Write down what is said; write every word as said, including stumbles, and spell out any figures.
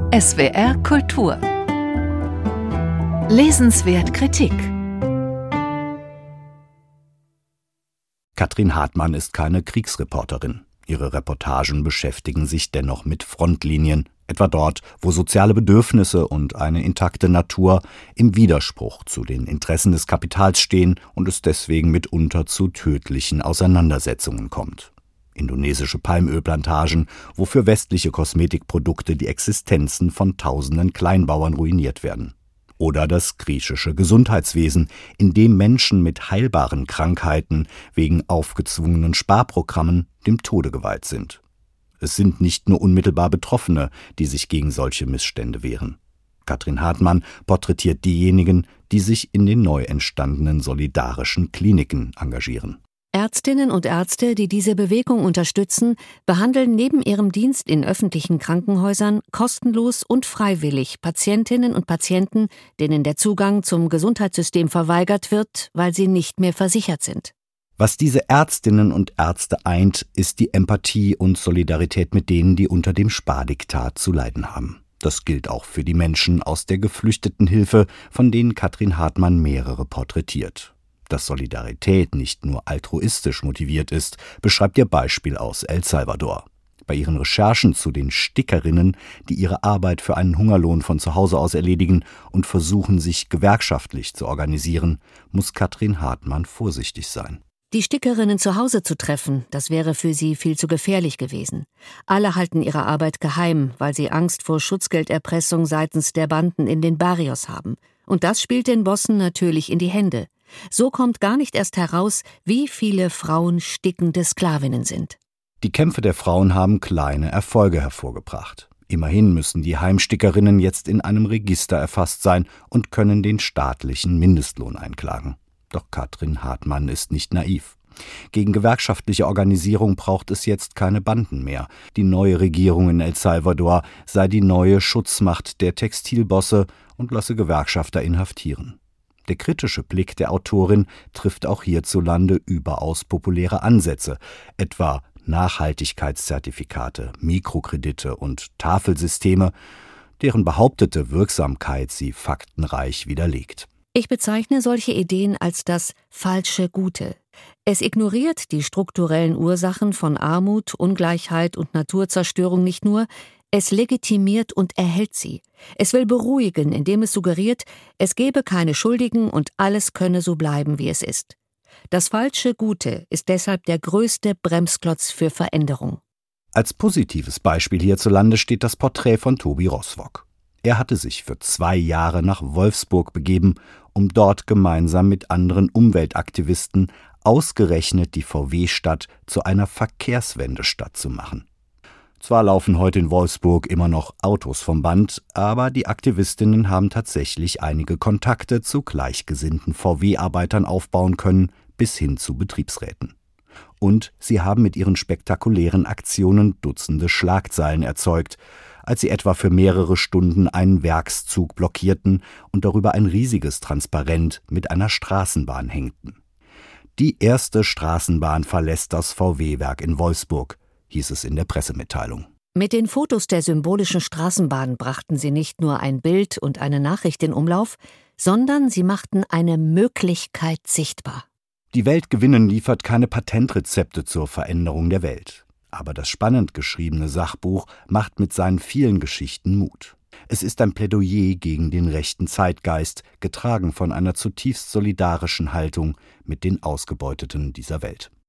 S W R Kultur. Lesenswert Kritik. Katrin Hartmann ist keine Kriegsreporterin. Ihre Reportagen beschäftigen sich dennoch mit Frontlinien, etwa dort, wo soziale Bedürfnisse und eine intakte Natur im Widerspruch zu den Interessen des Kapitals stehen und es deswegen mitunter zu tödlichen Auseinandersetzungen kommt. Indonesische Palmölplantagen, wo für westliche Kosmetikprodukte die Existenzen von tausenden Kleinbauern ruiniert werden. Oder das griechische Gesundheitswesen, in dem Menschen mit heilbaren Krankheiten wegen aufgezwungenen Sparprogrammen dem Tode geweiht sind. Es sind nicht nur unmittelbar Betroffene, die sich gegen solche Missstände wehren. Katrin Hartmann porträtiert diejenigen, die sich in den neu entstandenen solidarischen Kliniken engagieren. Ärztinnen und Ärzte, die diese Bewegung unterstützen, behandeln neben ihrem Dienst in öffentlichen Krankenhäusern kostenlos und freiwillig Patientinnen und Patienten, denen der Zugang zum Gesundheitssystem verweigert wird, weil sie nicht mehr versichert sind. Was diese Ärztinnen und Ärzte eint, ist die Empathie und Solidarität mit denen, die unter dem Spardiktat zu leiden haben. Das gilt auch für die Menschen aus der Geflüchtetenhilfe, von denen Katrin Hartmann mehrere porträtiert. Dass Solidarität nicht nur altruistisch motiviert ist, beschreibt ihr Beispiel aus El Salvador. Bei ihren Recherchen zu den Stickerinnen, die ihre Arbeit für einen Hungerlohn von zu Hause aus erledigen und versuchen, sich gewerkschaftlich zu organisieren, muss Katrin Hartmann vorsichtig sein. Die Stickerinnen zu Hause zu treffen, das wäre für sie viel zu gefährlich gewesen. Alle halten ihre Arbeit geheim, weil sie Angst vor Schutzgelderpressung seitens der Banden in den Barrios haben. Und das spielt den Bossen natürlich in die Hände. So kommt gar nicht erst heraus, wie viele Frauen stickende Sklavinnen sind. Die Kämpfe der Frauen haben kleine Erfolge hervorgebracht. Immerhin müssen die Heimstickerinnen jetzt in einem Register erfasst sein und können den staatlichen Mindestlohn einklagen. Doch Katrin Hartmann ist nicht naiv. Gegen gewerkschaftliche Organisierung braucht es jetzt keine Banden mehr. Die neue Regierung in El Salvador sei die neue Schutzmacht der Textilbosse und lasse Gewerkschafter inhaftieren. Der kritische Blick der Autorin trifft auch hierzulande überaus populäre Ansätze, etwa Nachhaltigkeitszertifikate, Mikrokredite und Tafelsysteme, deren behauptete Wirksamkeit sie faktenreich widerlegt. Ich bezeichne solche Ideen als das falsche Gute. Es ignoriert die strukturellen Ursachen von Armut, Ungleichheit und Naturzerstörung nicht nur, es legitimiert und erhält sie. Es will beruhigen, indem es suggeriert, es gebe keine Schuldigen und alles könne so bleiben, wie es ist. Das falsche Gute ist deshalb der größte Bremsklotz für Veränderung. Als positives Beispiel hierzulande steht das Porträt von Tobi Roswok. Er hatte sich für zwei Jahre nach Wolfsburg begeben, um dort gemeinsam mit anderen Umweltaktivisten ausgerechnet die V W-Stadt zu einer Verkehrswendestadt zu machen. Zwar laufen heute in Wolfsburg immer noch Autos vom Band, aber die Aktivistinnen haben tatsächlich einige Kontakte zu gleichgesinnten V W-Arbeitern aufbauen können, bis hin zu Betriebsräten. Und sie haben mit ihren spektakulären Aktionen Dutzende Schlagzeilen erzeugt, als sie etwa für mehrere Stunden einen Werkszug blockierten und darüber ein riesiges Transparent mit einer Straßenbahn hängten. Die erste Straßenbahn verlässt das V W-Werk in Wolfsburg, hieß es in der Pressemitteilung. Mit den Fotos der symbolischen Straßenbahn brachten sie nicht nur ein Bild und eine Nachricht in Umlauf, sondern sie machten eine Möglichkeit sichtbar. Die Welt gewinnen liefert keine Patentrezepte zur Veränderung der Welt. Aber das spannend geschriebene Sachbuch macht mit seinen vielen Geschichten Mut. Es ist ein Plädoyer gegen den rechten Zeitgeist, getragen von einer zutiefst solidarischen Haltung mit den Ausgebeuteten dieser Welt.